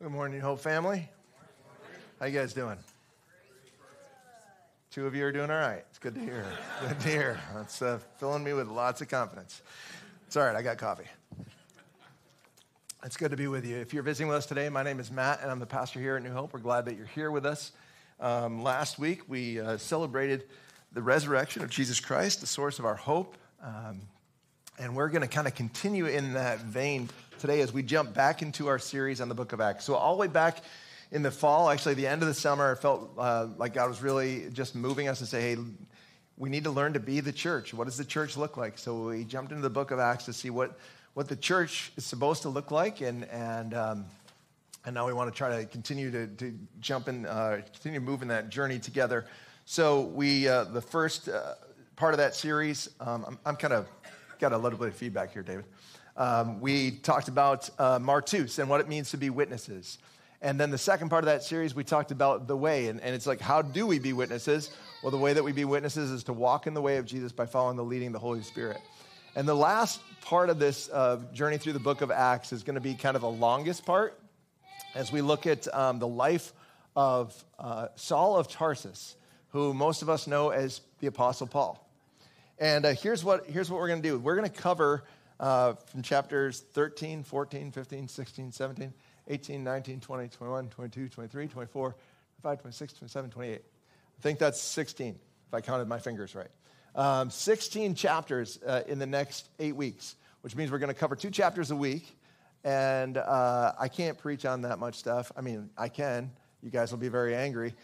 Good morning, Hope family. How you guys doing? Two of you are doing all right. It's good to hear. Good to hear. That's filling me with lots of confidence. It's all right. I got coffee. It's good to be with you. If you're visiting with us today, my name is Matt, and I'm the pastor here at New Hope. We're glad that you're here with us. Last week, we celebrated the resurrection of Jesus Christ, the source of our hope. And we're going to kind of continue in that vein today as we jump back into our series on the book of Acts. So all the way back in the fall, actually the end of the summer, I felt like God was really just moving us to say, hey, we need to learn to be the church. What does the church look like? So we jumped into the book of Acts to see what the church is supposed to look like. And now we want to try to continue to jump in, continue to move in that journey together. So we, the first part of that series, I'm kind of got a little bit of feedback here, David. We talked about martus and what it means to be witnesses. And then the second part of that series, we talked about the way. And it's like, how do we be witnesses? Well, the way that we be witnesses is to walk in the way of Jesus by following the leading of the Holy Spirit. And the last part of this journey through the book of Acts is going to be kind of the longest part as we look at the life of Saul of Tarsus, who most of us know as the Apostle Paul. And here's what we're going to do. We're going to cover from chapters 13, 14, 15, 16, 17, 18, 19, 20, 21, 22, 23, 24, 25, 26, 27, 28. I think that's 16, if I counted my fingers right. 16 chapters in the next 8 weeks, which means we're going to cover 2 chapters a week. And I can't preach on that much stuff. I mean, I can. You guys will be very angry.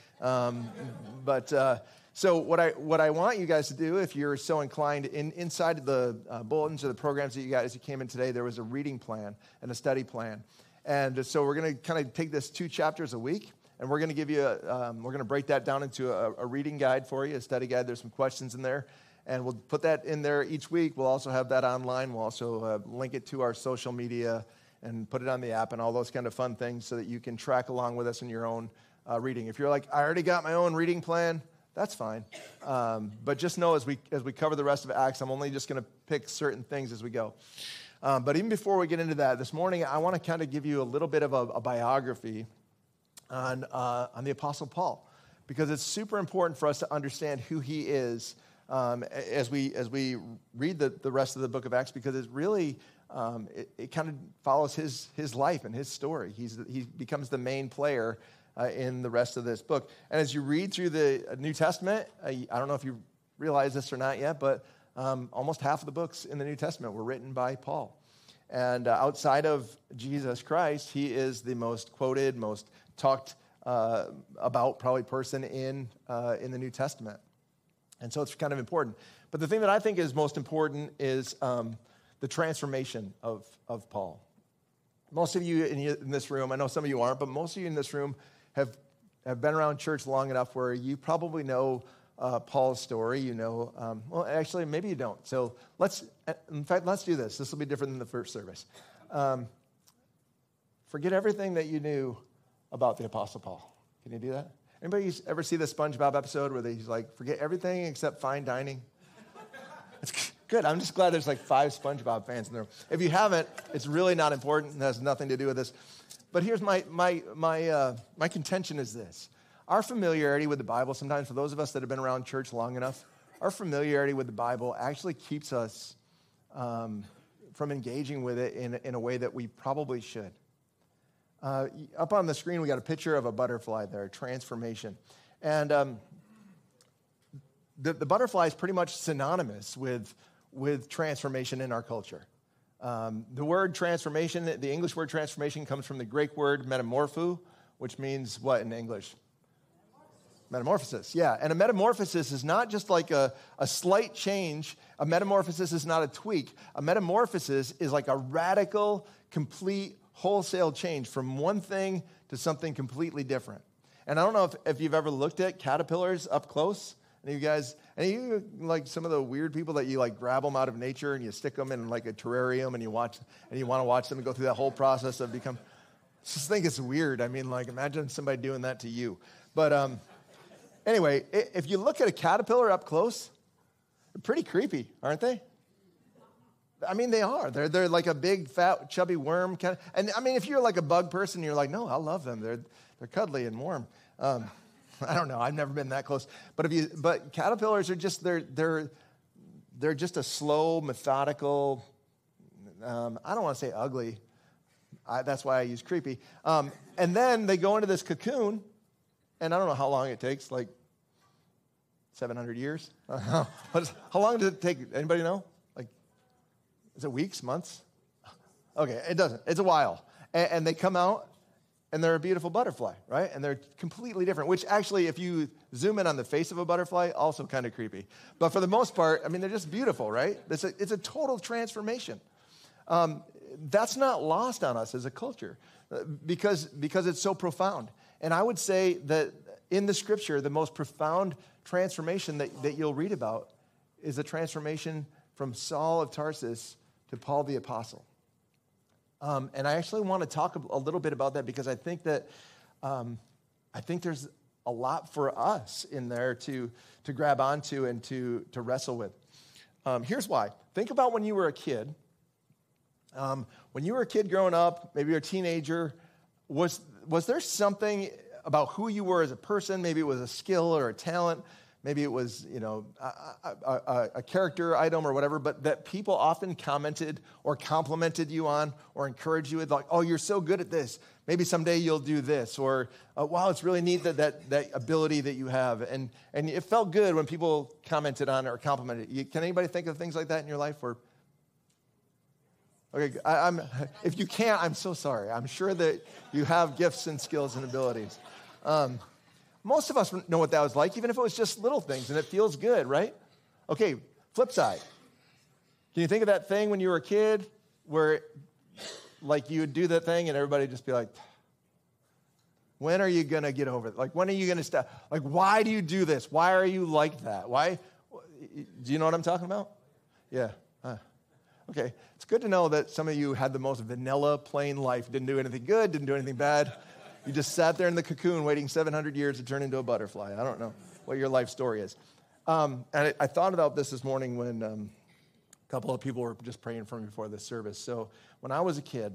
So what I want you guys to do, if you're so inclined, inside the bulletins or the programs that you got as you came in today, there was a reading plan and a study plan. And so we're going to kind of take this 2 chapters a week, and we're going to give you we're going to break that down into a reading guide for you, a study guide. There's some questions in there, and we'll put that in there each week. We'll also have that online. We'll also link it to our social media and put it on the app and all those kind of fun things so that you can track along with us in your own reading. If you're like, I already got my own reading plan, that's fine. But just know as we cover the rest of Acts, I'm only just going to pick certain things as we go. But even before we get into that, this morning, I want to kind of give you a little bit of a biography on the Apostle Paul, because it's super important for us to understand who he is as we read the rest of the book of Acts, because it's really, it kind of follows his life and his story. He becomes the main player in the rest of this book. And as you read through the New Testament, I don't know if you realize this or not yet, but almost half of the books in the New Testament were written by Paul. And outside of Jesus Christ, he is the most quoted, most talked about probably person in the New Testament. And so it's kind of important. But the thing that I think is most important is the transformation of Paul. Most of you in this room, I know some of you aren't, but most of you in this room have been around church long enough where you probably know Paul's story. You know, well, actually, maybe you don't. So let's do this. This will be different than the first service. Forget everything that you knew about the Apostle Paul. Can you do that? Anybody ever see the SpongeBob episode where he's like, forget everything except fine dining? It's good. I'm just glad there's like 5 SpongeBob fans in there. If you haven't, it's really not important. It has nothing to do with this. But here's my contention is this. Our familiarity with the Bible, sometimes for those of us that have been around church long enough, our familiarity with the Bible actually keeps us from engaging with it in a way that we probably should. Up on the screen, we got a picture of a butterfly there, transformation. And the butterfly is pretty much synonymous with transformation in our culture. The word transformation, the English word transformation, comes from the Greek word metamorpho, which means what in English? Metamorphosis, yeah. And a metamorphosis is not just like a slight change. A metamorphosis is not a tweak. A metamorphosis is like a radical, complete, wholesale change from one thing to something completely different. And I don't know if you've ever looked at caterpillars up close. And you like some of the weird people that you like grab them out of nature and you stick them in like a terrarium and you want to watch them go through that whole process of become. I just think it's weird. I mean, like imagine somebody doing that to you. But anyway, if you look at a caterpillar up close, they're pretty creepy, aren't they? I mean, they are. They're like a big, fat, chubby worm kind of. And I mean, if you're like a bug person, you're like, no, I love them. They're cuddly and warm. I don't know. I've never been that close. But caterpillars are just they're just a slow, methodical. I don't want to say ugly. That's why I use creepy. And then they go into this cocoon, and I don't know how long it takes. Like 700 years. How long does it take? Anybody know? Is it weeks, months? Okay, it doesn't. It's a while. And they come out, and they're a beautiful butterfly, right? And they're completely different, which actually, if you zoom in on the face of a butterfly, also kind of creepy. But for the most part, I mean, they're just beautiful, right? It's a total transformation. That's not lost on us as a culture because it's so profound. And I would say that in the Scripture, the most profound transformation that you'll read about is the transformation from Saul of Tarsus to Paul the Apostle. And I actually want to talk a little bit about that because I think that I think there's a lot for us in there to grab onto and to wrestle with. Here's why. Think about when you were a kid. When you were a kid growing up, maybe you're a teenager, was there something about who you were as a person? Maybe it was a skill or a talent. Maybe it was, a character item or whatever, but that people often commented or complimented you on or encouraged you with, like, oh, you're so good at this. Maybe someday you'll do this. Or, wow, it's really neat that ability that you have. And it felt good when people commented on it or complimented you. Can anybody think of things like that in your life? Or, okay, if you can't, I'm so sorry. I'm sure that you have gifts and skills and abilities. Most of us know what that was like, even if it was just little things, and it feels good, right? Okay, flip side. Can you think of that thing when you were a kid where, like, you would do that thing and everybody would just be like, when are you going to get over it? Like, when are you going to stop? Like, why do you do this? Why are you like that? Why? Do you know what I'm talking about? Yeah. Okay, it's good to know that some of you had the most vanilla, plain life. Didn't do anything good, didn't do anything bad. You just sat there in the cocoon waiting 700 years to turn into a butterfly. I don't know what your life story is. And I thought about this morning when a couple of people were just praying for me before this service. So when I was a kid,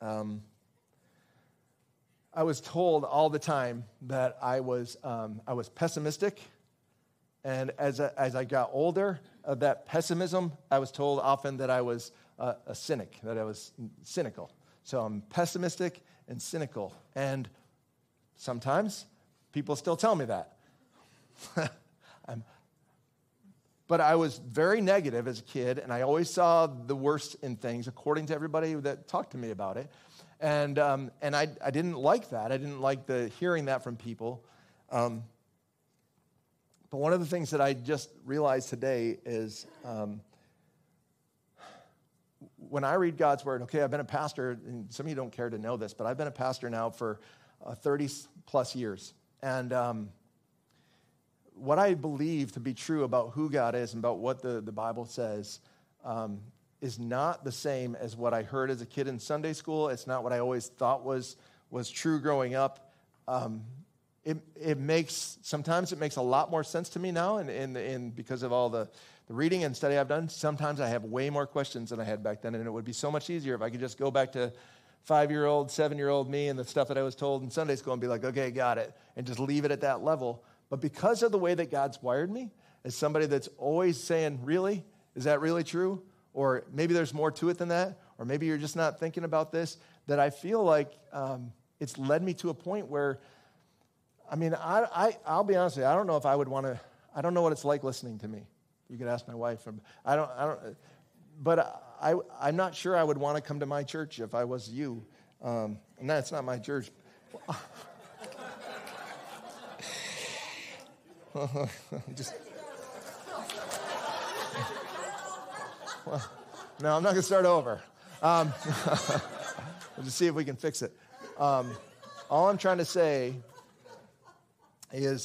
I was told all the time that I was pessimistic. And as I got older, that pessimism, I was told often that I was a cynic, that I was cynical. So I'm pessimistic and cynical. And sometimes people still tell me that. But I was very negative as a kid, and I always saw the worst in things, according to everybody that talked to me about it. And I didn't like that. I didn't like hearing that from people. But one of the things that I just realized today is when I read God's word, okay, I've been a pastor, and some of you don't care to know this, but I've been a pastor now for 30 plus years. And what I believe to be true about who God is and about what the Bible says is not the same as what I heard as a kid in Sunday school. It's not what I always thought was true growing up. Sometimes it makes a lot more sense to me now, and because of all the reading and study I've done, sometimes I have way more questions than I had back then, and it would be so much easier if I could just go back to 5-year-old, 7-year-old me and the stuff that I was told in Sunday school and be like, okay, got it, and just leave it at that level. But because of the way that God's wired me, as somebody that's always saying, really? Is that really true? Or maybe there's more to it than that, or maybe you're just not thinking about this, that I feel like it's led me to a point where, I mean, I'll be honest with you, I don't know if I would want to, I don't know what it's like listening to me. You could ask my wife. But I'm not sure I would want to come to my church if I was you. And that's not my church. No, I'm not going to start over. We'll just see if we can fix it. All I'm trying to say is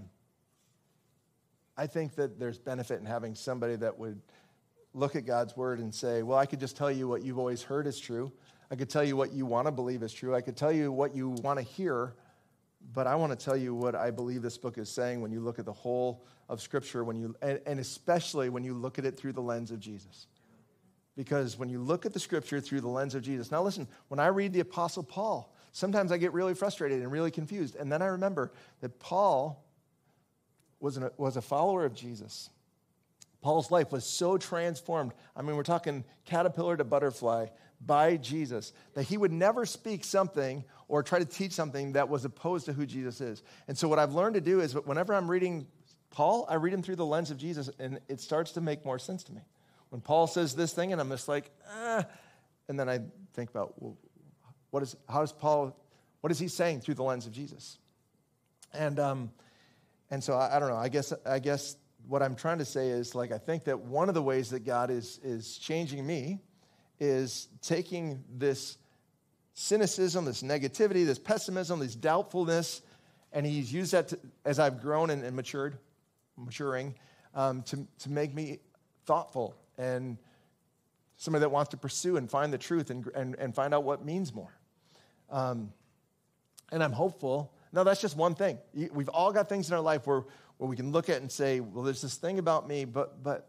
I think that there's benefit in having somebody that would look at God's word and say, well, I could just tell you what you've always heard is true. I could tell you what you want to believe is true. I could tell you what you want to hear, but I want to tell you what I believe this book is saying when you look at the whole of Scripture, and especially when you look at it through the lens of Jesus. Because when you look at the scripture through the lens of Jesus, now listen, when I read the Apostle Paul, sometimes I get really frustrated and really confused. And then I remember that Paul was a follower of Jesus. Paul's life was so transformed. I mean, we're talking caterpillar to butterfly by Jesus, that he would never speak something or try to teach something that was opposed to who Jesus is. And so what I've learned to do is whenever I'm reading Paul, I read him through the lens of Jesus, and it starts to make more sense to me. When Paul says this thing, and I'm just like, and then I think about, well, what is he saying through the lens of Jesus? And so I don't know. I guess what I'm trying to say is, like, I think that one of the ways that God is changing me is taking this cynicism, this negativity, this pessimism, this doubtfulness, and he's used that as I've grown and maturing, to make me thoughtful and somebody that wants to pursue and find the truth and find out what means more. And I'm hopeful. No, that's just one thing. We've all got things in our life where we can look at and say, well, there's this thing about me, but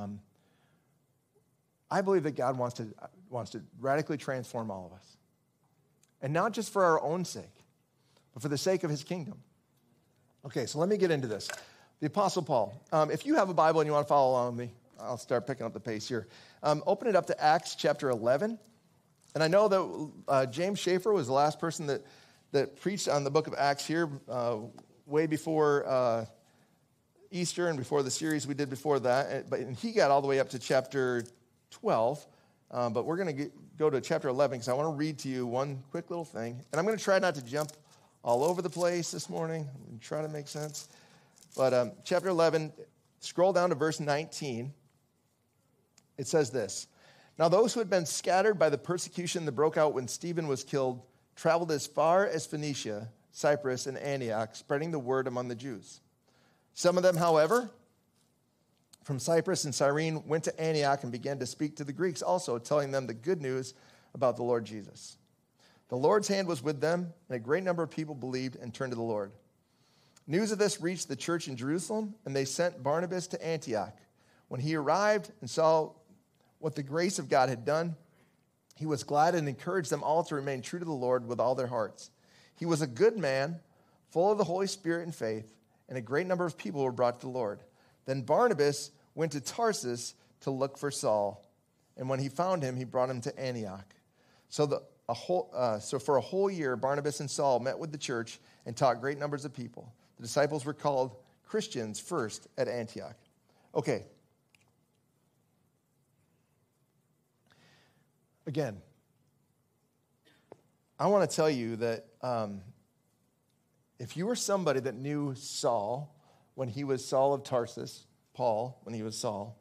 I believe that God wants to radically transform all of us. And not just for our own sake, but for the sake of his kingdom. Okay, so let me get into this. The Apostle Paul. If you have a Bible and you want to follow along with me, I'll start picking up the pace here. Open it up to Acts chapter 11. And I know that James Schaefer was the last person that preached on the book of Acts here way before Easter and before the series we did before that. And he got all the way up to chapter 12. But we're going to go to chapter 11 because I want to read to you one quick little thing. And I'm going to try not to jump all over the place this morning and try to make sense. But chapter 11, scroll down to verse 19. It says this: Now those who had been scattered by the persecution that broke out when Stephen was killed traveled as far as Phoenicia, Cyprus, and Antioch, spreading the word among the Jews. Some of them, however, from Cyprus and Cyrene, went to Antioch and began to speak to the Greeks also, telling them the good news about the Lord Jesus. The Lord's hand was with them, and a great number of people believed and turned to the Lord. News of this reached the church in Jerusalem, and they sent Barnabas to Antioch. When he arrived and saw what the grace of God had done, he was glad and encouraged them all to remain true to the Lord with all their hearts. He was a good man, full of the Holy Spirit and faith, and a great number of people were brought to the Lord. Then Barnabas went to Tarsus to look for Saul, and when he found him, he brought him to Antioch. So for a whole year, Barnabas and Saul met with the church and taught great numbers of people. The disciples were called Christians first at Antioch. Okay. Again, I want to tell you that if you were somebody that knew Saul when he was Saul of Tarsus, Paul when he was Saul,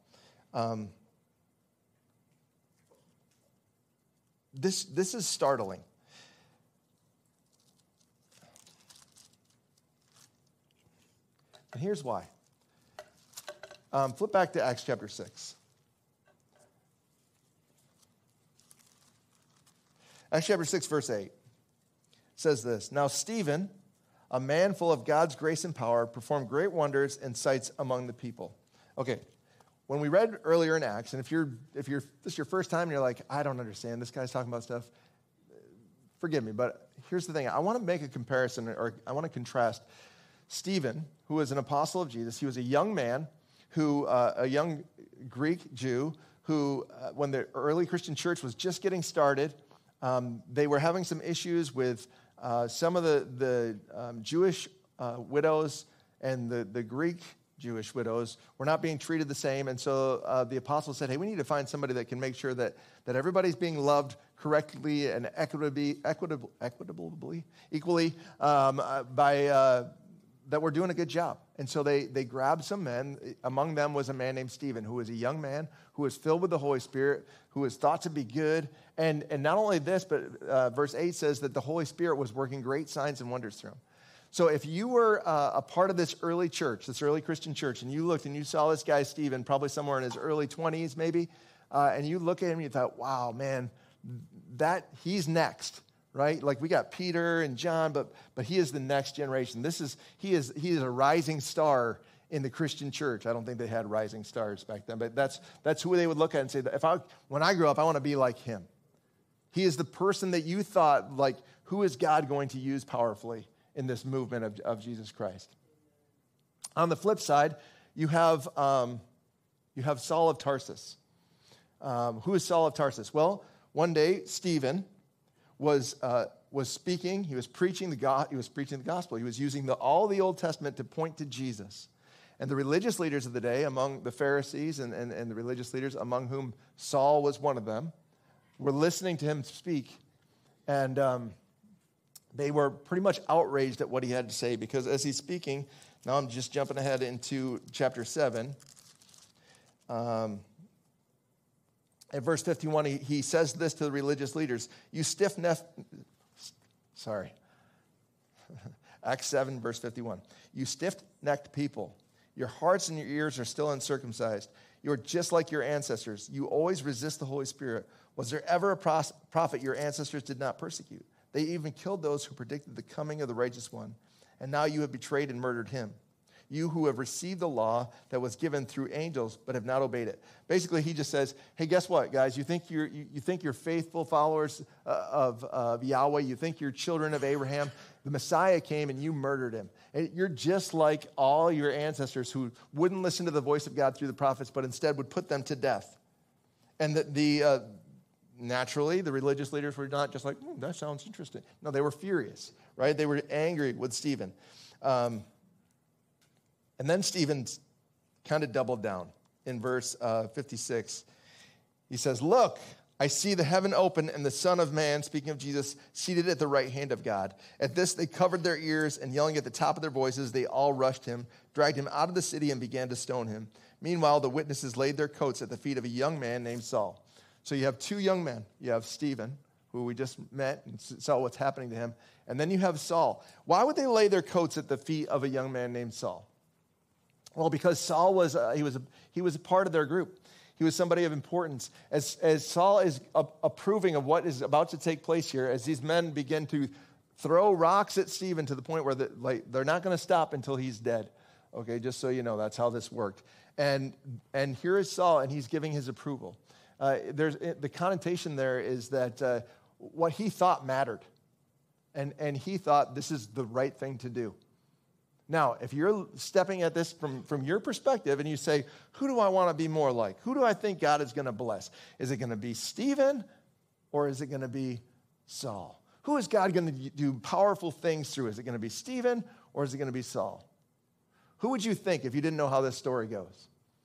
this is startling. And here's why. Flip back to Acts chapter 6. Acts chapter 6, verse 8 says this: Now Stephen, a man full of God's grace and power, performed great wonders and sights among the people. Okay, when we read earlier in Acts, and if this is your first time and you're like, I don't understand, this guy's talking about stuff, forgive me, but here's the thing. I want to make a comparison, or I want to contrast Stephen, who was an apostle of Jesus. He was a young man, a young Greek Jew, who, when the early Christian church was just getting started, they were having some issues with some of the Jewish widows and the Greek Jewish widows were not being treated the same. And so the apostles said, hey, we need to find somebody that can make sure that everybody's being loved correctly and equitably, equally, that we're doing a good job. And so they grabbed some men. Among them was a man named Stephen, who was a young man who was filled with the Holy Spirit, who was thought to be good. And not only this, but verse 8 says that the Holy Spirit was working great signs and wonders through him. So if you were a part of this early church, this early Christian church, and you looked and you saw this guy, Stephen, probably somewhere in his early 20s maybe, and you look at him and you thought, wow, man, he's next. Right? Like we got Peter and John, but he is the next generation. He is a rising star in the Christian church. I don't think they had rising stars back then, but that's who they would look at and say, when I grow up, I want to be like him. He is the person that you thought, like, who is God going to use powerfully in this movement of Jesus Christ? On the flip side, you have Saul of Tarsus. Who is Saul of Tarsus? Well, one day Stephen was speaking. He was preaching the gospel. He was using all the Old Testament to point to Jesus. And the religious leaders of the day, among the Pharisees and the religious leaders, among whom Saul was one of them, were listening to him speak. And they were pretty much outraged at what he had to say, because as he's speaking, now I'm just jumping ahead into chapter 7. At verse 51, he says this to the religious leaders. You stiff-necked, Acts 7, verse 51. You stiff-necked people, your hearts and your ears are still uncircumcised. You are just like your ancestors. You always resist the Holy Spirit. Was there ever a prophet your ancestors did not persecute? They even killed those who predicted the coming of the righteous one. And now you have betrayed and murdered him. You who have received the law that was given through angels but have not obeyed it. Basically, he just says, hey, guess what, guys? You think you're faithful followers of Yahweh. You think you're children of Abraham. The Messiah came and you murdered him. And you're just like all your ancestors who wouldn't listen to the voice of God through the prophets, but instead would put them to death. And naturally, the religious leaders were not just like, that sounds interesting. No, they were furious, right? They were angry with Stephen. And then Stephen kind of doubled down in verse 56. He says, look, I see the heaven open and the Son of Man, speaking of Jesus, seated at the right hand of God. At this, they covered their ears, and yelling at the top of their voices, they all rushed him, dragged him out of the city, and began to stone him. Meanwhile, the witnesses laid their coats at the feet of a young man named Saul. So you have two young men. You have Stephen, who we just met and saw what's happening to him. And then you have Saul. Why would they lay their coats at the feet of a young man named Saul? Well, because Saul was he was a part of their group. He was somebody of importance. As Saul is approving of what is about to take place here, as these men begin to throw rocks at Stephen to the point where they're not going to stop until he's dead. Okay, just so you know, that's how this worked. And here is Saul, and he's giving his approval. There's the connotation there is that what he thought mattered, and he thought this is the right thing to do. Now, if you're stepping at this from your perspective and you say, who do I want to be more like? Who do I think God is going to bless? Is it going to be Stephen or is it going to be Saul? Who is God going to do powerful things through? Is it going to be Stephen or is it going to be Saul? Who would you think if you didn't know how this story goes?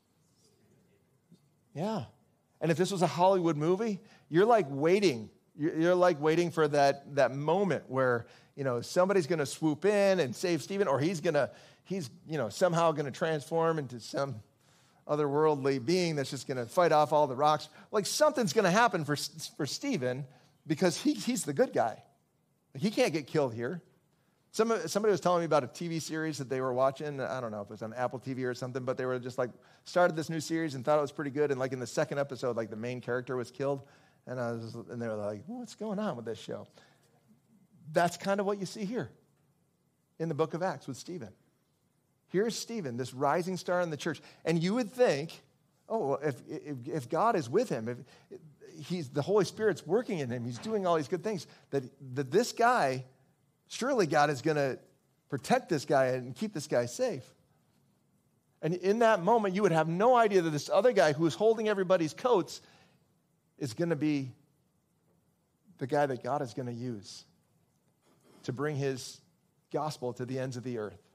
Yeah. And if this was a Hollywood movie, you're like waiting. You're like waiting for that moment where, somebody's going to swoop in and save Stephen, or he's somehow going to transform into some otherworldly being that's just going to fight off all the rocks. Like something's going to happen for Stephen because he's the good guy. He can't get killed here. Somebody was telling me about a TV series that they were watching. I don't know if it was on Apple TV or something, but they were just like started this new series and thought it was pretty good. And like in the second episode, like the main character was killed. And they were like, what's going on with this show? That's kind of what you see here in the book of Acts with Stephen. Here's Stephen, this rising star in the church. And you would think, if God is with him, if the Holy Spirit's working in him, he's doing all these good things, that this guy, surely God is going to protect this guy and keep this guy safe. And in that moment, you would have no idea that this other guy who is holding everybody's coats is going to be the guy that God is going to use to bring his gospel to the ends of the earth.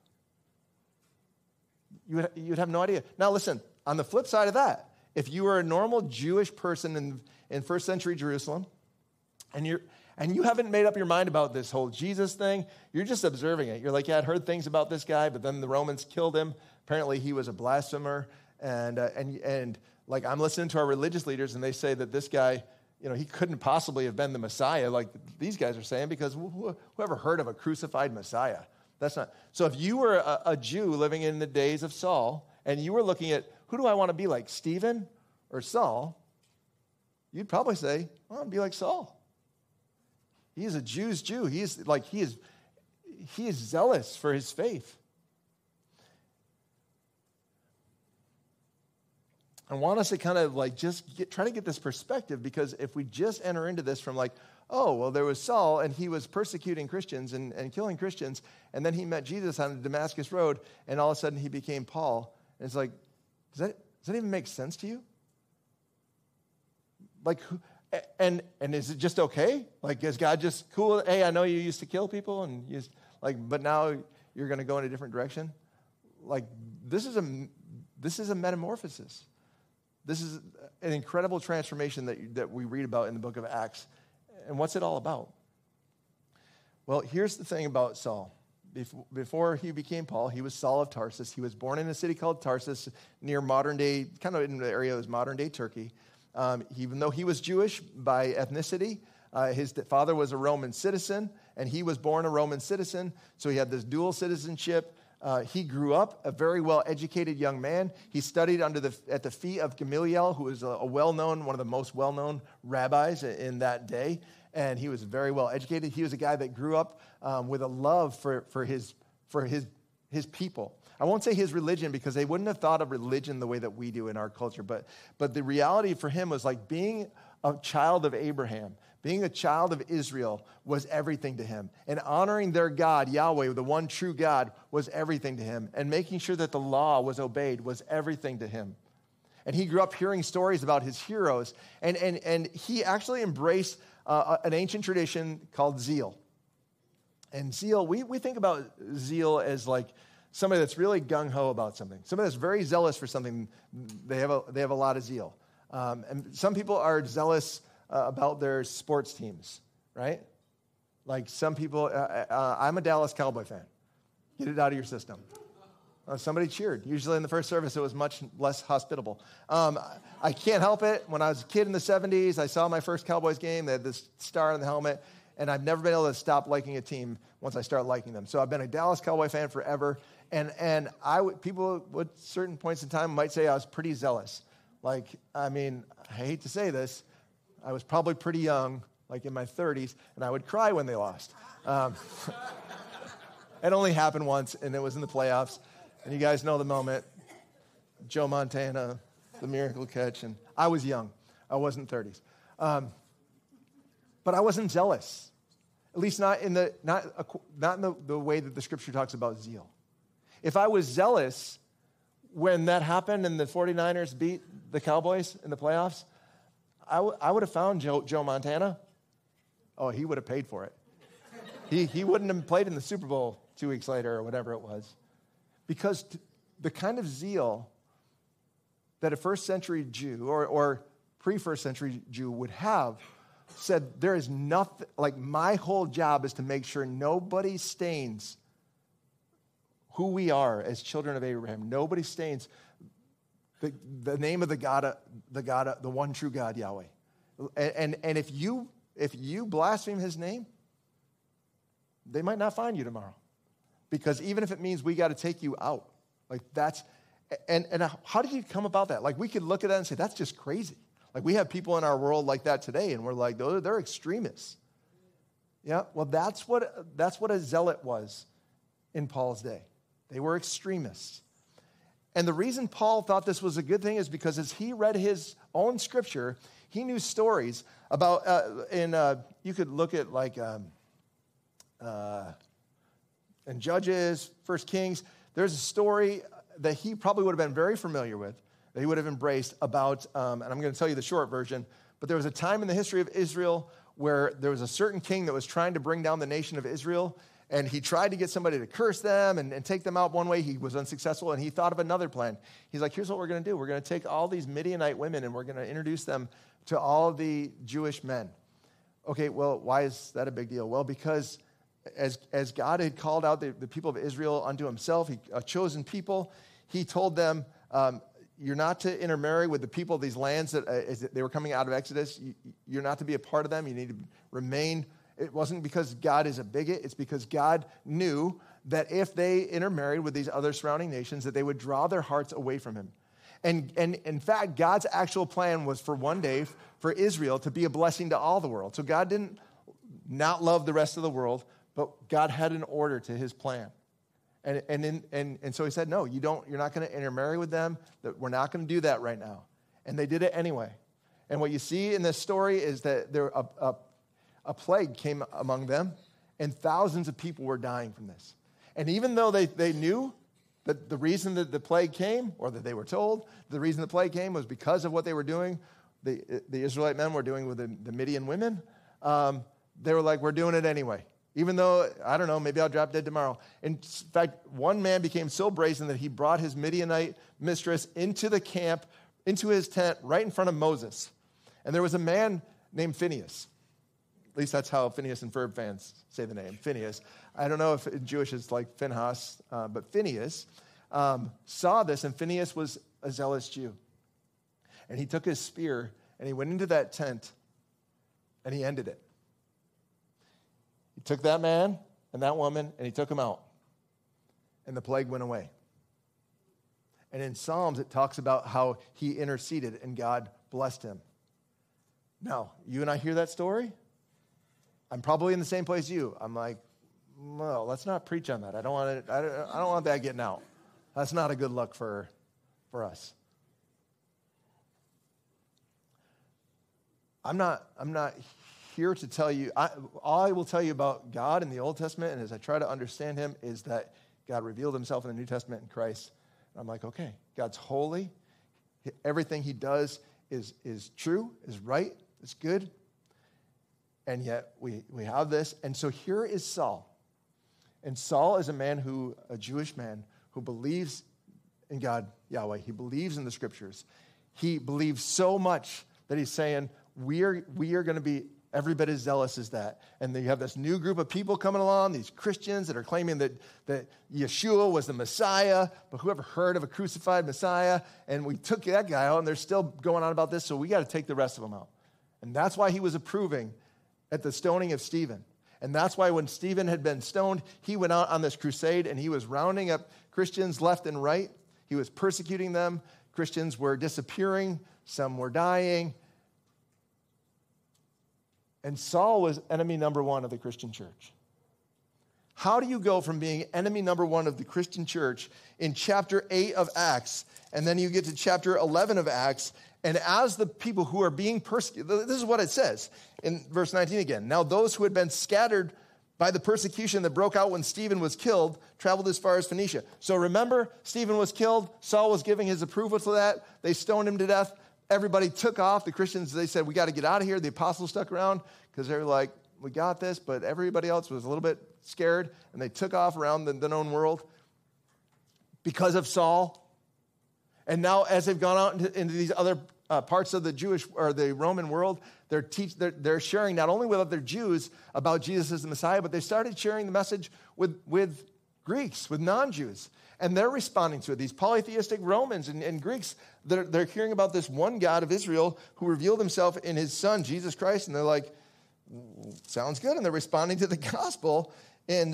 You'd have no idea. Now listen, on the flip side of that, if you were a normal Jewish person in first century Jerusalem, and you haven't made up your mind about this whole Jesus thing, you're just observing it. You're like, yeah, I'd heard things about this guy, but then the Romans killed him. Apparently he was a blasphemer. And like I'm listening to our religious leaders, and they say that this guy, he couldn't possibly have been the Messiah, like these guys are saying, because whoever heard of a crucified Messiah? That's not. So if you were a Jew living in the days of Saul, and you were looking at, who do I want to be like, Stephen or Saul? You'd probably say, I want to be like Saul. He is a Jew's Jew. He is zealous for his faith. I want us to kind of like try to get this perspective, because if we just enter into this from like, oh, well, there was Saul and he was persecuting Christians and killing Christians, and then he met Jesus on the Damascus Road, and all of a sudden he became Paul. And it's like, does that even make sense to you? Like, and is it just okay? Like, is God just cool? Hey, I know you used to kill people, and but now you're going to go in a different direction. Like, this is a metamorphosis. This is an incredible transformation that we read about in the book of Acts. And what's it all about? Well, here's the thing about Saul. Before he became Paul, he was Saul of Tarsus. He was born in a city called Tarsus near modern day, kind of in the area of modern day Turkey. Even though he was Jewish by ethnicity, his father was a Roman citizen, and he was born a Roman citizen, so he had this dual citizenship. He grew up a very well-educated young man. He studied at the feet of Gamaliel, who was one of the most well-known rabbis in that day, and he was very well-educated. He was a guy that grew up with a love for his people. I won't say his religion, because they wouldn't have thought of religion the way that we do in our culture, but the reality for him was like being a child of Abraham, being a child of Israel was everything to him. And honoring their God, Yahweh, the one true God, was everything to him. And making sure that the law was obeyed was everything to him. And he grew up hearing stories about his heroes. And he actually embraced an ancient tradition called zeal. And zeal, we think about zeal as like somebody that's really gung-ho about something. Somebody that's very zealous for something. They have a lot of zeal. And some people are zealous about their sports teams, right? Like some people, I'm a Dallas Cowboy fan. Get it out of your system. Somebody cheered. Usually in the first service, it was much less hospitable. I can't help it. When I was a kid in the 70s, I saw my first Cowboys game. They had this star on the helmet, and I've never been able to stop liking a team once I start liking them. So I've been a Dallas Cowboy fan forever, and people at certain points in time might say I was pretty zealous. Like, I mean, I hate to say this, I was probably pretty young, like in my 30s, and I would cry when they lost. It only happened once, and it was in the playoffs. And you guys know the moment. Joe Montana, the miracle catch, and I was young. I wasn't 30s. But I wasn't zealous, at least not in the way that the scripture talks about zeal. If I was zealous when that happened and the 49ers beat the Cowboys in the playoffs, I would have found Joe Montana. Oh, he would have paid for it. He wouldn't have played in the Super Bowl 2 weeks later or whatever it was. Because the kind of zeal that a first century Jew or pre-first century Jew would have said, there is nothing, like my whole job is to make sure nobody stains who we are as children of Abraham. Nobody stains the name of the one true God, Yahweh. And if you blaspheme his name, they might not find you tomorrow. Because even if it means we got to take you out, like that's, and how did you come about that? Like we could look at that and say, that's just crazy. Like we have people in our world like that today, and we're like, they're extremists. Yeah, well, that's what a zealot was in Paul's day. They were extremists. And the reason Paul thought this was a good thing is because as he read his own scripture, he knew stories about, you could look at like, in Judges, 1 Kings, there's a story that he probably would have been very familiar with, that he would have embraced about, and I'm going to tell you the short version, but there was a time in the history of Israel where there was a certain king that was trying to bring down the nation of Israel, and he tried to get somebody to curse them and take them out one way. He was unsuccessful, and he thought of another plan. He's like, here's what we're going to do. We're going to take all these Midianite women, and we're going to introduce them to all the Jewish men. Okay, well, why is that a big deal? Well, because as God had called out the people of Israel unto himself, a chosen people, he told them, you're not to intermarry with the people of these lands that as they were coming out of Exodus. You're not to be a part of them. You need to remain. It wasn't because God is a bigot. It's because God knew that if they intermarried with these other surrounding nations, that they would draw their hearts away from him. And in fact, God's actual plan was for one day for Israel to be a blessing to all the world. So God didn't not love the rest of the world, but God had an order to his plan. And so he said, no, you're not going to intermarry with them. We're not going to do that right now. And they did it anyway. And what you see in this story is that a plague came among them, and thousands of people were dying from this. And even though they knew that the reason that the plague came, or that they were told the reason the plague came was because of what they were doing, the Israelite men were doing with the Midian women, they were like, we're doing it anyway. Even though, I don't know, maybe I'll drop dead tomorrow. In fact, one man became so brazen that he brought his Midianite mistress into the camp, into his tent, right in front of Moses. And there was a man named Phinehas. At least that's how Phineas and Ferb fans say the name, Phinehas. I don't know if in Jewish it's like Phinehas, but Phinehas saw this, and Phinehas was a zealous Jew. And he took his spear, and he went into that tent, and he ended it. He took that man and that woman, and he took them out. And the plague went away. And in Psalms, it talks about how he interceded, and God blessed him. Now, you and I hear that story? I'm probably in the same place you. I'm like, well, let's not preach on that. I don't want that getting out. That's not a good look for us. I'm not here to tell you. All I will tell you about God in the Old Testament, and as I try to understand him, is that God revealed himself in the New Testament in Christ. And I'm like, okay, God's holy. Everything he does is true, is right, is good. And yet we have this. And so here is Saul. And Saul is a Jewish man who believes in God, Yahweh. He believes in the scriptures. He believes so much that he's saying, we are going to be every bit as zealous as that. And then you have this new group of people coming along, these Christians that are claiming that Yeshua was the Messiah, but who ever heard of a crucified Messiah? And we took that guy out, and they're still going on about this, so we got to take the rest of them out. And that's why he was approving at the stoning of Stephen. And that's why when Stephen had been stoned, he went out on this crusade, and he was rounding up Christians left and right. He was persecuting them. Christians were disappearing. Some were dying. And Saul was enemy number one of the Christian church. How do you go from being enemy number one of the Christian church in chapter 8 of Acts, and then you get to chapter 11 of Acts, and as the people who are being persecuted, this is what it says in verse 19 again. Now those who had been scattered by the persecution that broke out when Stephen was killed traveled as far as Phoenicia. So remember, Stephen was killed. Saul was giving his approval to that. They stoned him to death. Everybody took off. The Christians, they said, we got to get out of here. The apostles stuck around because they were like, we got this. But everybody else was a little bit scared, and they took off around the known world because of Saul. And now as they've gone out into these other parts of the Jewish or the Roman world, they're sharing not only with other Jews about Jesus as the Messiah, but they started sharing the message with Greeks, with non-Jews. And they're responding to it. These polytheistic Romans and Greeks, they're hearing about this one God of Israel who revealed himself in his son, Jesus Christ. And they're like, sounds good. And they're responding to the gospel. And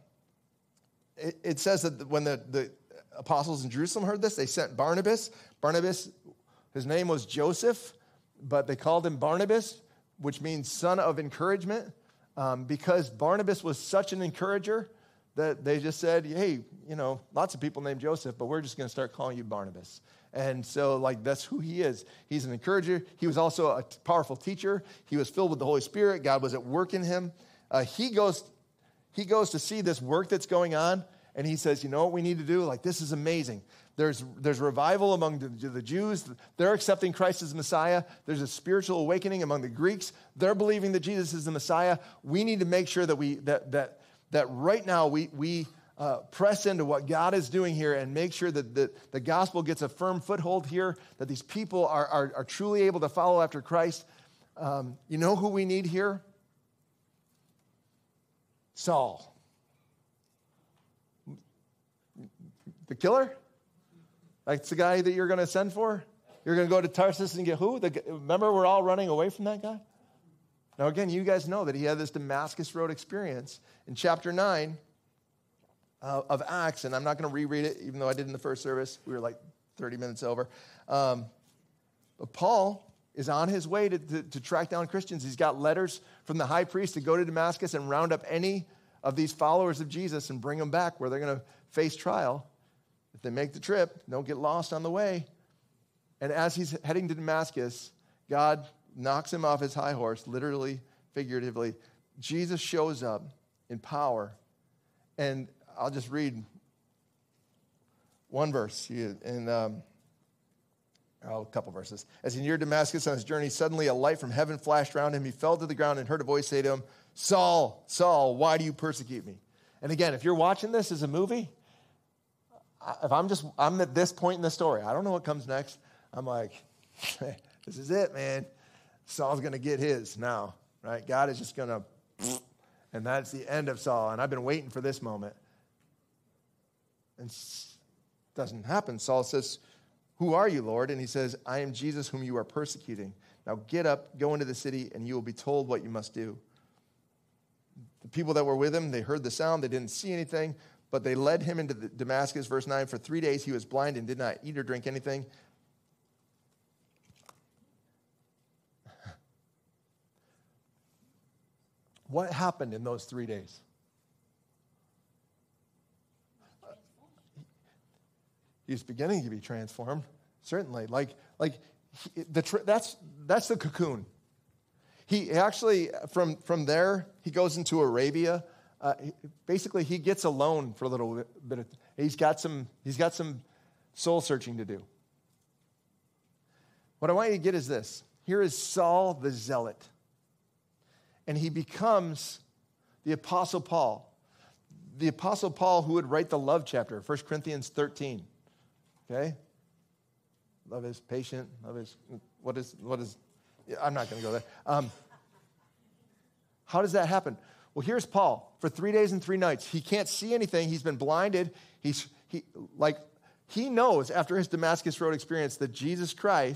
it says that when the apostles in Jerusalem heard this, they sent Barnabas. Barnabas, his name was Joseph, but they called him Barnabas, which means son of encouragement, because Barnabas was such an encourager that they just said, hey, lots of people named Joseph, but we're just going to start calling you Barnabas. And so, that's who he is. He's an encourager. He was also a powerful teacher. He was filled with the Holy Spirit. God was at work in him. He goes to see this work that's going on, and he says, you know what we need to do? This is amazing. There's revival among the Jews. They're accepting Christ as Messiah. There's a spiritual awakening among the Greeks. They're believing that Jesus is the Messiah. We need to make sure that that right now we press into what God is doing here and make sure that the gospel gets a firm foothold here, that these people are truly able to follow after Christ. You know who we need here? Saul. The killer? That's the guy that you're going to send for? You're going to go to Tarsus and get who? Remember, we're all running away from that guy? Now, again, you guys know that he had this Damascus Road experience in chapter 9 of Acts, and I'm not going to reread it, even though I did in the first service. We were 30 minutes over. But Paul is on his way to track down Christians. He's got letters from the high priest to go to Damascus and round up any of these followers of Jesus and bring them back where they're going to face trial. If they make the trip, don't get lost on the way. And as he's heading to Damascus, God knocks him off his high horse, literally, figuratively. Jesus shows up in power. And I'll just read one verse, a couple verses. As he neared Damascus on his journey, suddenly a light from heaven flashed around him. He fell to the ground and heard a voice say to him, Saul, Saul, why do you persecute me? And again, if you're watching this as a movie, if I'm at this point in the story, I don't know what comes next. I'm like, this is it, man. Saul's going to get his now, right? God is just going to, and that's the end of Saul. And I've been waiting for this moment. And it doesn't happen. Saul says, who are you, Lord? And he says, I am Jesus whom you are persecuting. Now get up, go into the city, and you will be told what you must do. The people that were with him, they heard the sound. They didn't see anything, but they led him into Damascus. Verse 9, for 3 days he was blind and did not eat or drink anything. What happened in those 3 days? He's beginning to be transformed, certainly. That's the cocoon. He actually, from there, he goes into Arabia. Basically, he gets alone for a little bit. He's got some soul searching to do. What I want you to get is this. Here is Saul the Zealot. And he becomes the Apostle Paul. The Apostle Paul who would write the love chapter, 1 Corinthians 13. Okay? Love is patient. Love is, what is, I'm not going to go there. How does that happen? Well, here's Paul. For 3 days and 3 nights, he can't see anything. He's been blinded. He knows after his Damascus Road experience that Jesus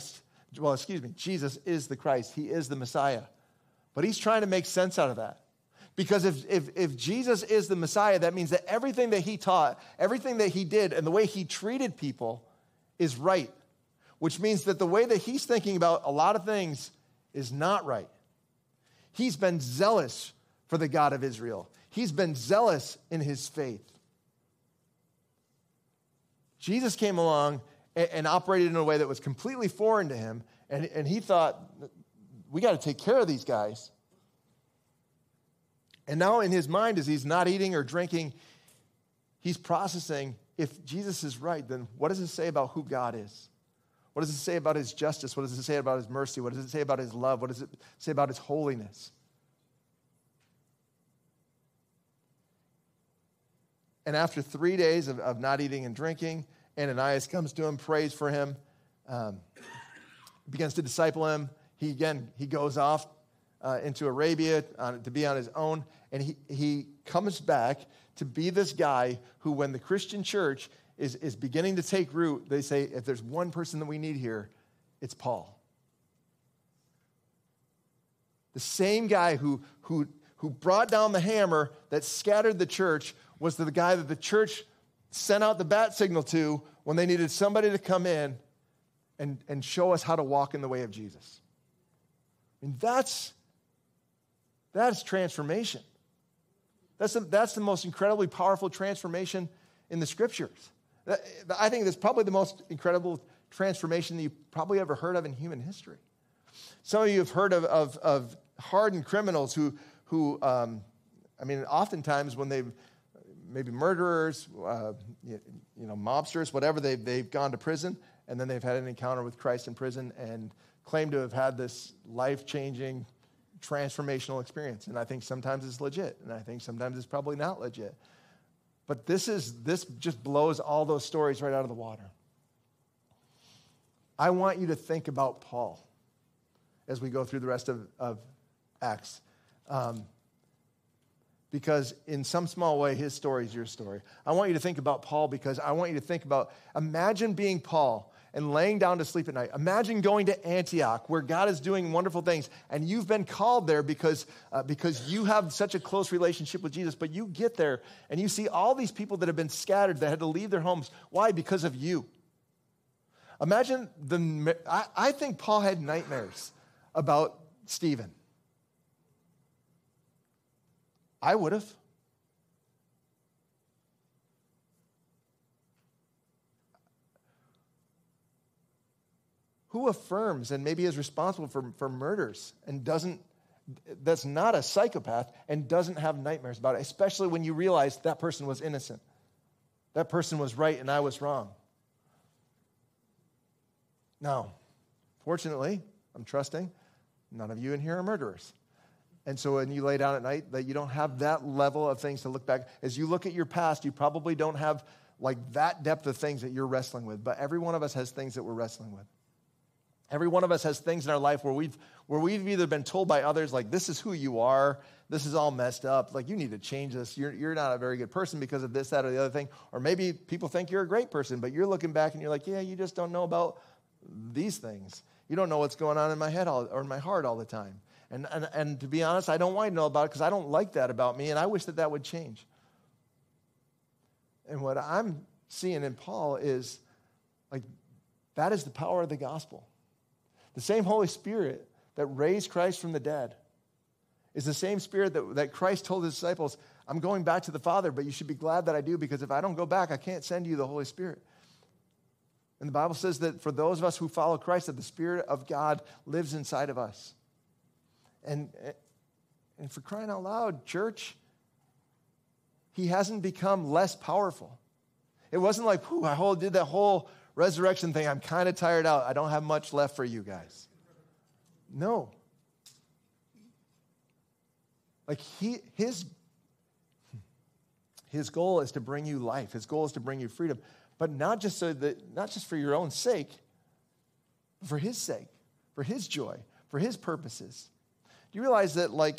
is the Christ. He is the Messiah. But he's trying to make sense out of that. Because if Jesus is the Messiah, that means that everything that he taught, everything that he did, and the way he treated people is right. Which means that the way that he's thinking about a lot of things is not right. He's been zealous for the God of Israel. He's been zealous in his faith. Jesus came along and operated in a way that was completely foreign to him, and he thought, we got to take care of these guys. And now in his mind, as he's not eating or drinking, he's processing, if Jesus is right, then what does it say about who God is? What does it say about his justice? What does it say about his mercy? What does it say about his love? What does it say about his holiness? And after 3 days of not eating and drinking, Ananias comes to him, prays for him, begins to disciple him. He goes off into Arabia to be on his own, and he comes back to be this guy who, when the Christian church is beginning to take root, they say, if there's one person that we need here, it's Paul. The same guy who brought down the hammer that scattered the church was the guy that the church sent out the bat signal to when they needed somebody to come in and show us how to walk in the way of Jesus. I mean, that's transformation. That's the most incredibly powerful transformation in the Scriptures. I think that's probably the most incredible transformation that you've probably ever heard of in human history. Some of you have heard of hardened criminals who oftentimes when they've maybe murderers, mobsters, whatever, they've gone to prison, and then they've had an encounter with Christ in prison and claim to have had this life-changing, transformational experience. And I think sometimes it's legit, and I think sometimes it's probably not legit. But this just blows all those stories right out of the water. I want you to think about Paul as we go through the rest of Acts. Because in some small way, his story is your story. I want you to think about Paul because I want you to think about, imagine being Paul and laying down to sleep at night. Imagine going to Antioch where God is doing wonderful things, and you've been called there because you have such a close relationship with Jesus, but you get there and you see all these people that have been scattered, that had to leave their homes. Why? Because of you. Imagine I think Paul had nightmares about Stephen. I would have. who affirms and maybe is responsible for murders and that's not a psychopath and doesn't have nightmares about it, especially when you realize that person was innocent. That person was right and I was wrong. Now, fortunately, I'm trusting, none of you in here are murderers. And so when you lay down at night, that you don't have that level of things to look back. As you look at your past, you probably don't have like that depth of things that you're wrestling with. But every one of us has things that we're wrestling with. Every one of us has things in our life where we've either been told by others, like, this is who you are, this is all messed up, like, you need to change this, you're not a very good person because of this, that, or the other thing. Or maybe people think you're a great person, but you're looking back and you're like, yeah, you just don't know about these things. You don't know what's going on in my head or in my heart all the time. And to be honest, I don't want to know about it because I don't like that about me, and I wish that would change. And what I'm seeing in Paul is, like, that is the power of the gospel. The same Holy Spirit that raised Christ from the dead is the same Spirit that Christ told his disciples, I'm going back to the Father, but you should be glad that I do, because if I don't go back, I can't send you the Holy Spirit. And the Bible says that for those of us who follow Christ, that the Spirit of God lives inside of us. And for crying out loud, church, he hasn't become less powerful. It wasn't like, I did that whole resurrection thing. I'm kind of tired out. I don't have much left for you guys. No. Like his goal is to bring you life. His goal is to bring you freedom, but not just for your own sake, but for his sake, for his joy, for his purposes. Do you realize that, like,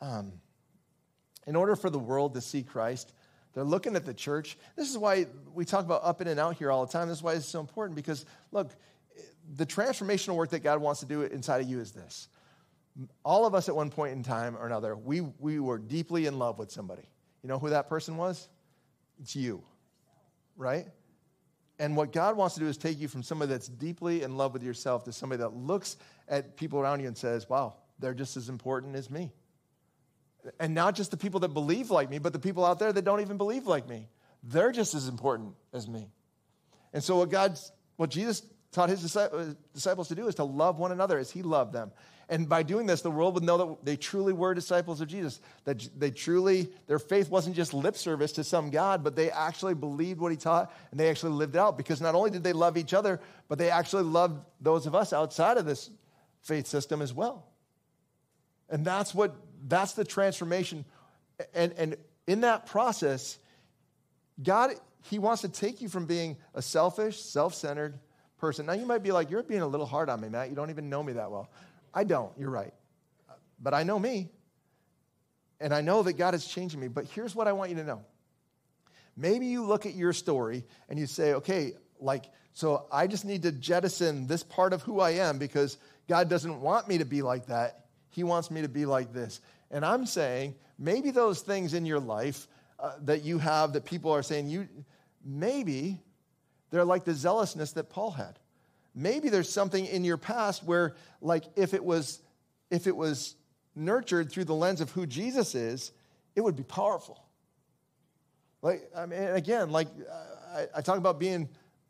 in order for the world to see Christ, they're looking at the church? This is why we talk about up in and out here all the time. This is why it's so important, because, look, the transformational work that God wants to do inside of you is this. All of us at one point in time or another, we were deeply in love with somebody. You know who that person was? It's you, right? And what God wants to do is take you from somebody that's deeply in love with yourself to somebody that looks at people around you and says, wow, they're just as important as me. And not just the people that believe like me, but the people out there that don't even believe like me. They're just as important as me. And so what Jesus taught his disciples to do is to love one another as he loved them. And by doing this, the world would know that they truly were disciples of Jesus, that their faith wasn't just lip service to some God, but they actually believed what he taught, and they actually lived it out, because not only did they love each other, but they actually loved those of us outside of this faith system as well. And that's the transformation. And in that process, God, he wants to take you from being a selfish, self-centered person. Now, you might be like, you're being a little hard on me, Matt. You don't even know me that well. I don't. You're right. But I know me. And I know that God is changing me. But here's what I want you to know. Maybe you look at your story and you say, okay, so I just need to jettison this part of who I am because God doesn't want me to be like that. He wants me to be like this. And I'm saying maybe those things in your life that you have that people are saying, maybe they're like the zealousness that Paul had. Maybe there's something in your past where, like, if it was nurtured through the lens of who Jesus is, it would be powerful. Like, I mean, again, like I talk about being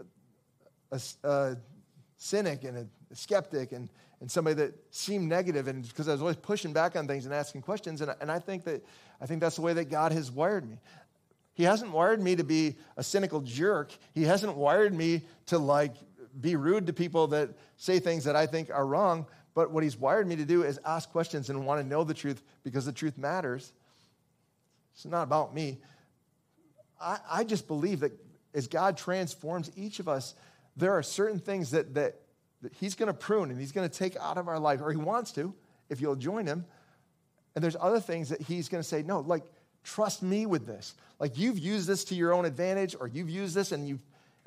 a cynic and a skeptic and somebody that seemed negative, and because I was always pushing back on things and asking questions, and I think that's the way that God has wired me. He hasn't wired me to be a cynical jerk. He hasn't wired me to be rude to people that say things that I think are wrong. But what he's wired me to do is ask questions and want to know the truth, because the truth matters. It's not about me. I just believe that as God transforms each of us, there are certain things that he's going to prune and he's going to take out of our life, or he wants to, if you'll join him. And there's other things that he's going to say, no, trust me with this. Like, you've used this to your own advantage, or you've used this and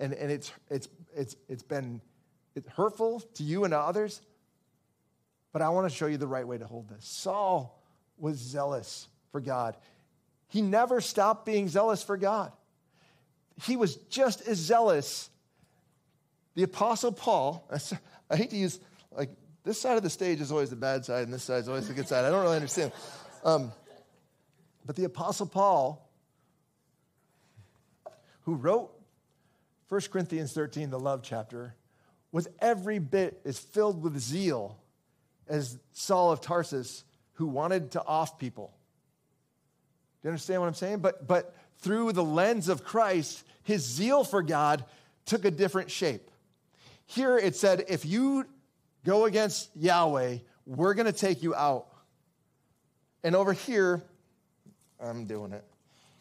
it's been hurtful to you and to others. But I want to show you the right way to hold this. Saul was zealous for God. He never stopped being zealous for God. He was just as zealous. The Apostle Paul, I hate to use, this side of the stage is always the bad side, and this side is always the good side. I don't really understand. But the Apostle Paul, who wrote 1 Corinthians 13, the love chapter, was every bit as filled with zeal as Saul of Tarsus, who wanted to off people. Do you understand what I'm saying? But through the lens of Christ, his zeal for God took a different shape. Here it said, if you go against Yahweh, we're going to take you out. And over here, I'm doing it.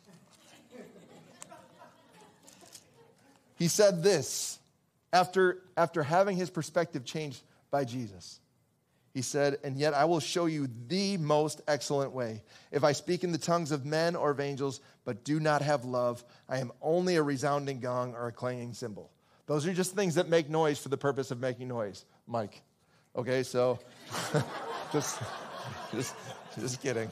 He said this after having his perspective changed by Jesus. He said, and yet I will show you the most excellent way. If I speak in the tongues of men or of angels, but do not have love, I am only a resounding gong or a clanging cymbal. Those are just things that make noise for the purpose of making noise, Mike. Okay, so just kidding.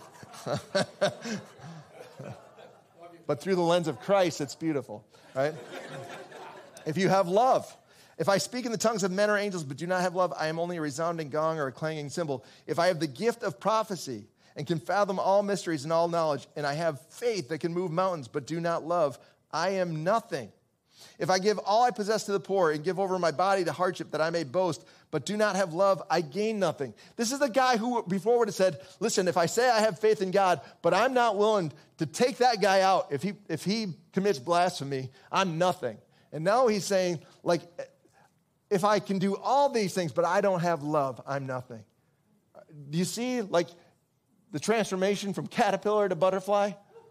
But through the lens of Christ, it's beautiful, right? If you have love, if I speak in the tongues of men or angels, but do not have love, I am only a resounding gong or a clanging cymbal. If I have the gift of prophecy and can fathom all mysteries and all knowledge, and I have faith that can move mountains, but do not love, I am nothing. If I give all I possess to the poor and give over my body to hardship that I may boast, but do not have love, I gain nothing. This is the guy who before would have said, listen, if I say I have faith in God, but I'm not willing to take that guy out, if he commits blasphemy, I'm nothing. And now he's saying, like, if I can do all these things, but I don't have love, I'm nothing. Do you see, like, the transformation from caterpillar to butterfly?